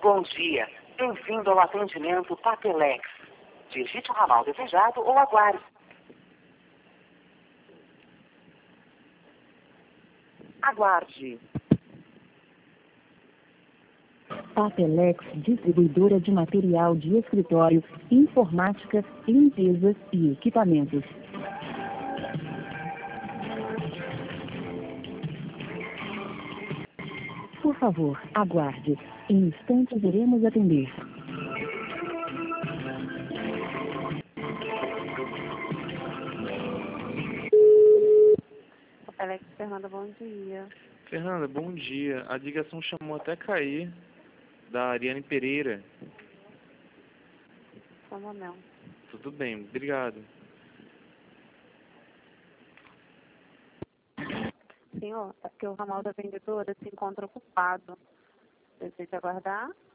Bom dia. Bem-vindo ao atendimento Papelex. Digite o ramal desejado ou aguarde. Aguarde. Papelex, distribuidora de material de escritório, informática, limpeza e equipamentos. Por favor, aguarde. Em instantes iremos atender. Alex, Fernanda, bom dia. Fernanda, bom dia. A ligação chamou até cair, da Ariane Pereira. Só um momento. Tudo bem, obrigado. Senhor, é porque o ramal da vendedora se encontra ocupado. Deseja aguardar?